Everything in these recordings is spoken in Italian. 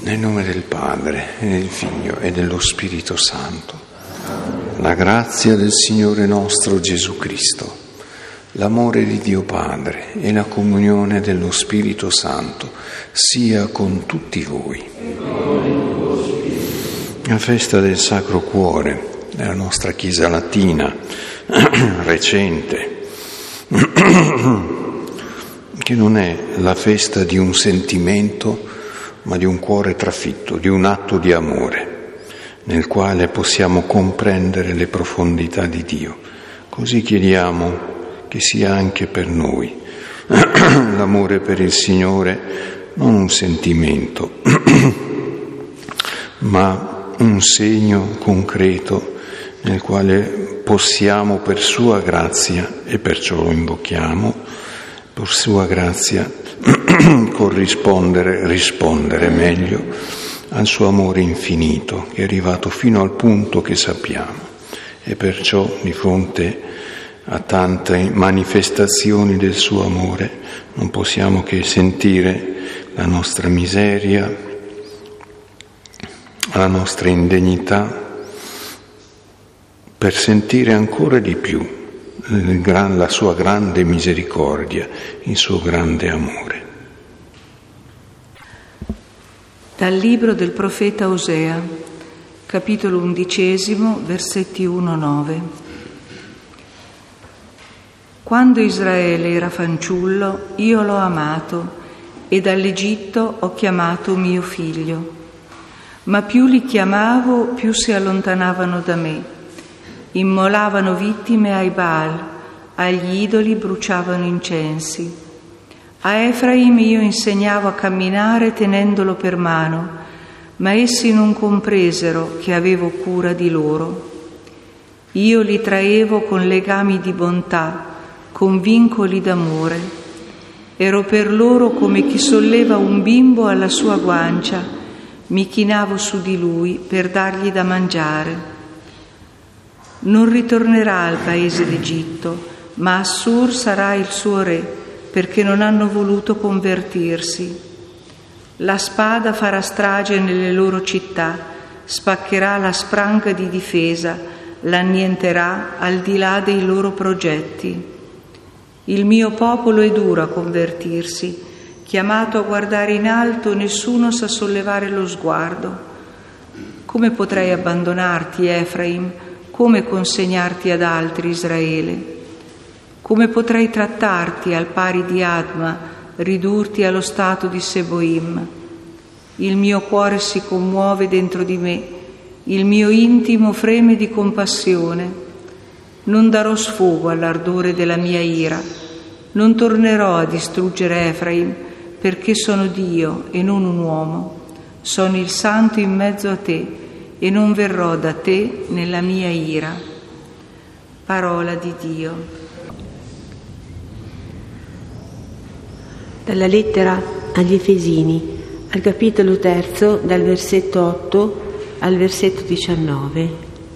Nel nome del Padre, e del Figlio, e dello Spirito Santo. La grazia del Signore nostro Gesù Cristo, l'amore di Dio Padre e la comunione dello Spirito Santo sia con tutti voi. La festa del Sacro Cuore della nostra Chiesa Latina, recente, che non è la festa di un sentimento, ma di un cuore trafitto, di un atto di amore, nel quale possiamo comprendere le profondità di Dio. Così chiediamo che sia anche per noi l'amore per il Signore, non un sentimento, ma un segno concreto nel quale possiamo per sua grazia, e perciò lo invochiamo, per sua grazia rispondere meglio al suo amore infinito, che è arrivato fino al punto che sappiamo, e perciò di fronte a tante manifestazioni del suo amore non possiamo che sentire la nostra miseria, la nostra indegnità, per sentire ancora di più la sua grande misericordia, il suo grande amore. Dal libro del profeta Osea, capitolo 11, versetti 1-9. Quando Israele era fanciullo, io l'ho amato e dall'Egitto ho chiamato mio figlio. Ma più li chiamavo, più si allontanavano da me. Immolavano vittime ai Baal, agli idoli bruciavano incensi. A Efraim io insegnavo a camminare tenendolo per mano, ma essi non compresero che avevo cura di loro. Io li traevo con legami di bontà, con vincoli d'amore. Ero per loro come chi solleva un bimbo alla sua guancia, mi chinavo su di lui per dargli da mangiare. Non ritornerà al paese d'Egitto, ma Assur sarà il suo re, perché non hanno voluto convertirsi. La spada farà strage nelle loro città, spaccherà la spranga di difesa, l'annienterà al di là dei loro progetti. Il mio popolo è duro a convertirsi, chiamato a guardare in alto, nessuno sa sollevare lo sguardo. Come potrei abbandonarti, Efraim? Come consegnarti ad altri, Israele? Come potrei trattarti al pari di Adma, ridurti allo stato di Seboim? Il mio cuore si commuove dentro di me, il mio intimo freme di compassione. Non darò sfogo all'ardore della mia ira, non tornerò a distruggere Efraim, perché sono Dio e non un uomo. Sono il Santo in mezzo a te, e non verrò da te nella mia ira. Parola di Dio. Dalla lettera agli Efesini, al capitolo 3, dal versetto 8 al versetto 19.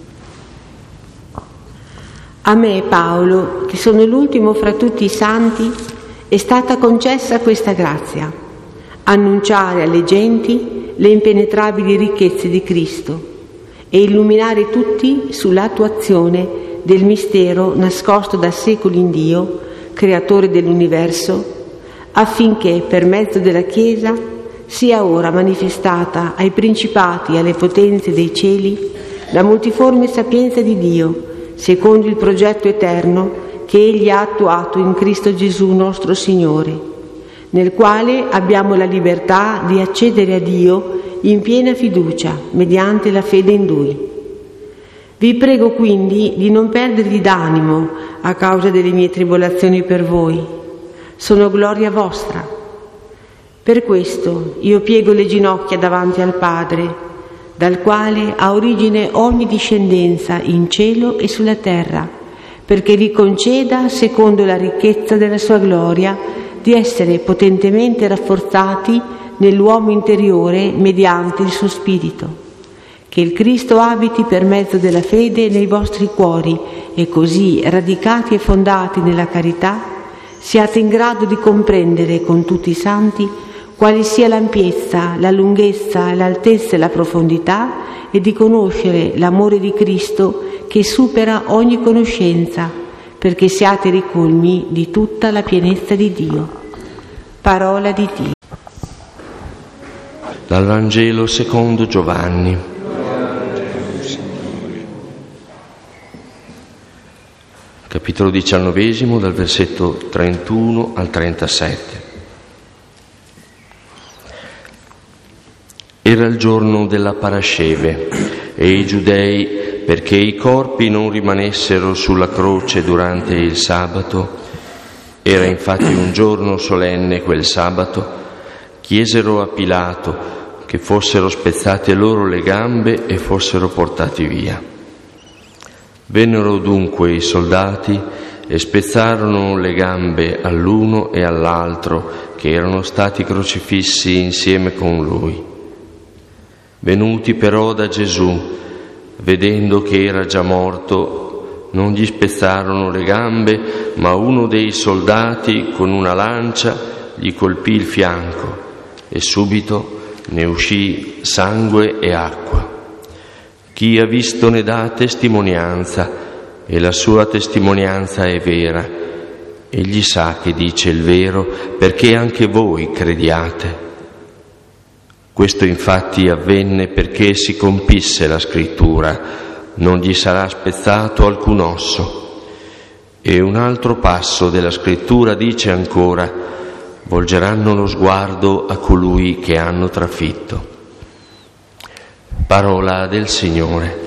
A me, Paolo, che sono l'ultimo fra tutti i santi, è stata concessa questa grazia: annunciare alle genti le impenetrabili ricchezze di Cristo e illuminare tutti sull'attuazione del mistero nascosto da secoli in Dio, creatore dell'universo, affinché per mezzo della Chiesa sia ora manifestata ai principati e alle potenze dei cieli la multiforme sapienza di Dio, secondo il progetto eterno che Egli ha attuato in Cristo Gesù nostro Signore, nel quale abbiamo la libertà di accedere a Dio in piena fiducia, mediante la fede in Lui. Vi prego quindi di non perdervi d'animo a causa delle mie tribolazioni per voi. Sono gloria vostra. Per questo io piego le ginocchia davanti al Padre, dal quale ha origine ogni discendenza in cielo e sulla terra, perché vi conceda, secondo la ricchezza della sua gloria, di essere potentemente rafforzati nell'uomo interiore mediante il suo spirito, che il Cristo abiti per mezzo della fede nei vostri cuori e così, radicati e fondati nella carità, siate in grado di comprendere con tutti i santi quale sia l'ampiezza, la lunghezza, l'altezza e la profondità, e di conoscere l'amore di Cristo che supera ogni conoscenza, perché siate ricolmi di tutta la pienezza di Dio. Parola di Dio. Dal Vangelo secondo Giovanni. Capitolo 19, dal versetto 31 al 37. Era il giorno della Parasceve e i giudei, perché i corpi non rimanessero sulla croce durante il sabato, era infatti un giorno solenne quel sabato, chiesero a Pilato che fossero spezzate loro le gambe e fossero portati via. Vennero dunque i soldati e spezzarono le gambe all'uno e all'altro che erano stati crocifissi insieme con lui. Venuti però da Gesù, vedendo che era già morto, non gli spezzarono le gambe, ma uno dei soldati con una lancia gli colpì il fianco e subito ne uscì sangue e acqua. Chi ha visto ne dà testimonianza e la sua testimonianza è vera. Egli sa che dice il vero perché anche voi crediate. Questo infatti avvenne perché si compisse la scrittura: non gli sarà spezzato alcun osso. E un altro passo della scrittura dice ancora: volgeranno lo sguardo a colui che hanno trafitto. Parola del Signore.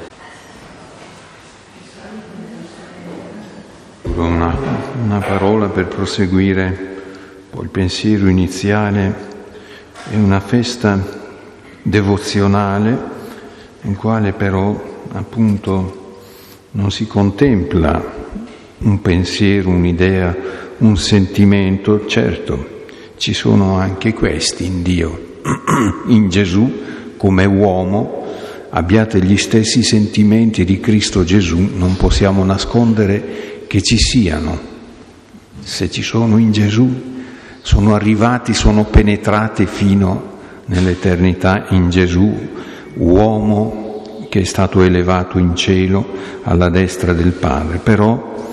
Una parola per proseguire il pensiero iniziale. È una festa devozionale in quale però appunto non si contempla un pensiero, un'idea, un sentimento. Certo, ci sono anche questi in Dio. In Gesù, come uomo, abbiate gli stessi sentimenti di Cristo Gesù, non possiamo nascondere che ci siano. Se ci sono in Gesù, sono arrivati, sono penetrati fino nell'eternità in Gesù, uomo che è stato elevato in cielo alla destra del Padre. Però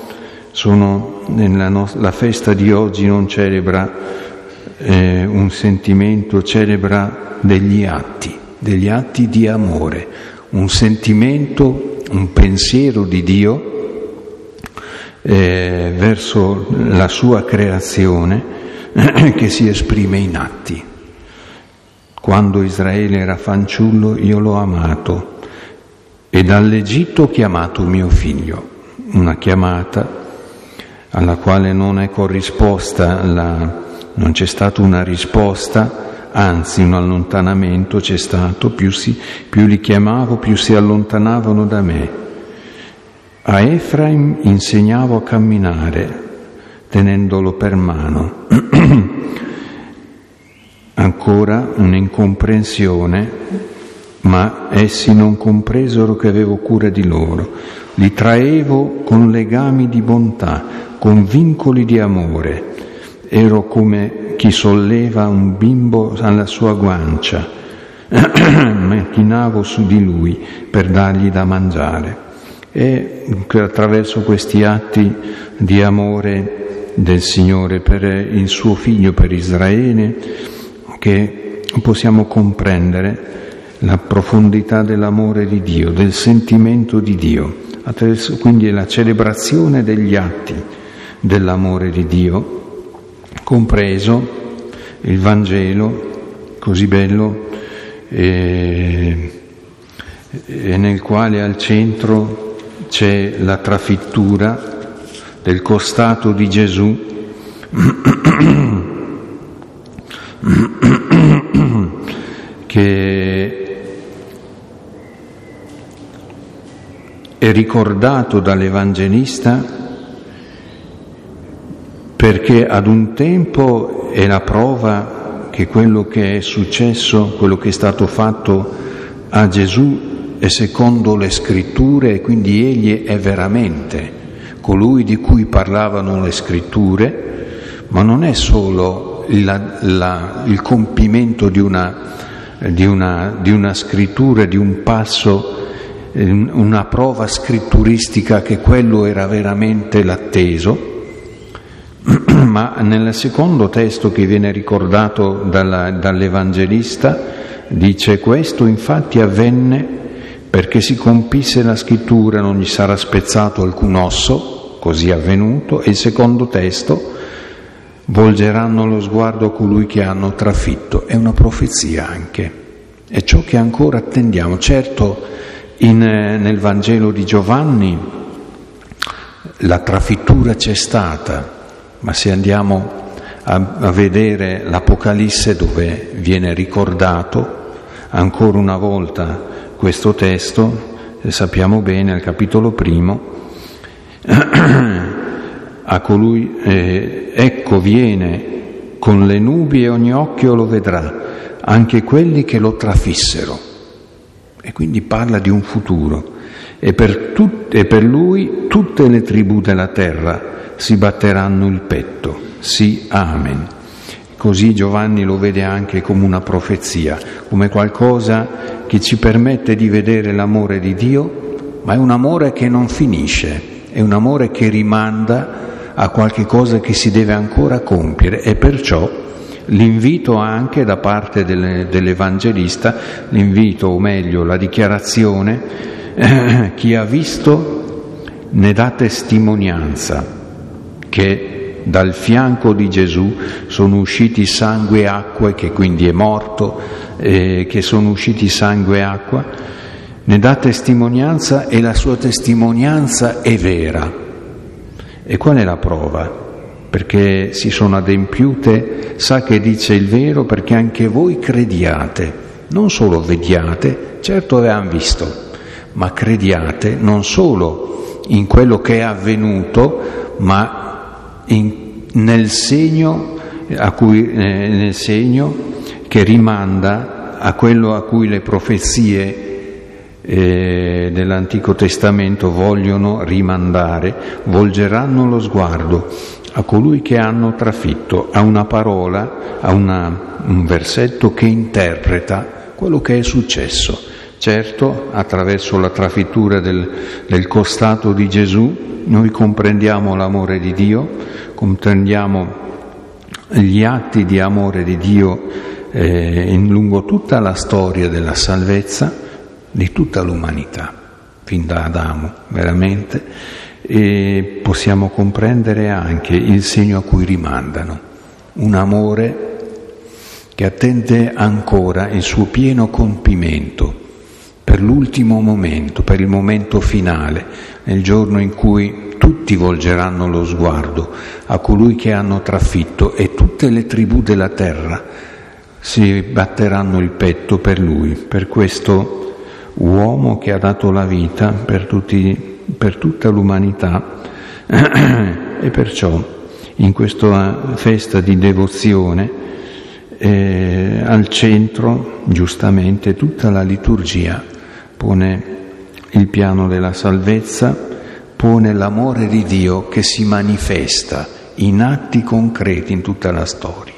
la festa di oggi non celebra un sentimento, celebra degli atti di amore, un sentimento, un pensiero di Dio verso la sua creazione che si esprime in atti. Quando Israele era fanciullo io l'ho amato e dall'Egitto ho chiamato mio figlio. Una chiamata alla quale non è corrisposta, non c'è stata una risposta, anzi un allontanamento c'è stato, più li chiamavo più si allontanavano da me. A Efraim insegnavo a camminare tenendolo per mano. Ancora un'incomprensione, ma essi non compresero che avevo cura di loro. Li traevo con legami di bontà, con vincoli di amore. Ero come chi solleva un bimbo alla sua guancia. Macchinavo su di lui per dargli da mangiare. E attraverso questi atti di amore del Signore per il suo figlio, per Israele, che possiamo comprendere la profondità dell'amore di Dio, del sentimento di Dio, attraverso quindi la celebrazione degli atti dell'amore di Dio, compreso il Vangelo così bello e nel quale al centro c'è la trafittura del costato di Gesù che è ricordato dall'Evangelista perché ad un tempo è la prova che quello che è successo, quello che è stato fatto a Gesù è secondo le Scritture e quindi egli è veramente colui di cui parlavano le Scritture, ma non è solo solo il compimento di una scrittura, di un passo, una prova scritturistica che quello era veramente l'atteso, ma nel secondo testo che viene ricordato dall'Evangelista dice: questo infatti avvenne perché si compisse la scrittura, non gli sarà spezzato alcun osso, così è avvenuto. E il secondo testo: volgeranno lo sguardo a colui che hanno trafitto. È una profezia anche, è ciò che ancora attendiamo. Certo, nel Vangelo di Giovanni la trafittura c'è stata, ma se andiamo a vedere l'Apocalisse, dove viene ricordato ancora una volta questo testo, sappiamo bene, al capitolo 1, a colui ecco viene con le nubi e ogni occhio lo vedrà, anche quelli che lo trafissero. E quindi parla di un futuro. E per lui tutte le tribù della terra si batteranno il petto. Sì, amen. Così Giovanni lo vede anche come una profezia, come qualcosa che ci permette di vedere l'amore di Dio, ma è un amore che non finisce, è un amore che rimanda a qualche cosa che si deve ancora compiere. E perciò l'invito anche da parte dell'Evangelista, l'invito, o meglio la dichiarazione, chi ha visto ne dà testimonianza che dal fianco di Gesù sono usciti sangue e acqua, che quindi è morto, che sono usciti sangue e acqua, ne dà testimonianza, e la sua testimonianza è vera. E qual è la prova? Perché si sono adempiute, sa che dice il vero, perché anche voi crediate, non solo vediate, certo avevano visto, ma crediate non solo in quello che è avvenuto, ma nel segno che rimanda a quello a cui le profezie dell'Antico Testamento vogliono rimandare. Volgeranno lo sguardo a colui che hanno trafitto, a una parola, a un versetto che interpreta quello che è successo. Certo, attraverso la trafittura del costato di Gesù noi comprendiamo l'amore di Dio, comprendiamo gli atti di amore di Dio lungo tutta la storia della salvezza di tutta l'umanità, fin da Adamo, veramente, e possiamo comprendere anche il segno a cui rimandano, un amore che attende ancora il suo pieno compimento, per l'ultimo momento, per il momento finale, nel giorno in cui tutti volgeranno lo sguardo a colui che hanno trafitto, e tutte le tribù della terra si batteranno il petto per lui, per questo uomo che ha dato la vita per tutta l'umanità. E perciò in questa festa di devozione al centro, giustamente, tutta la liturgia pone il piano della salvezza, pone l'amore di Dio che si manifesta in atti concreti in tutta la storia.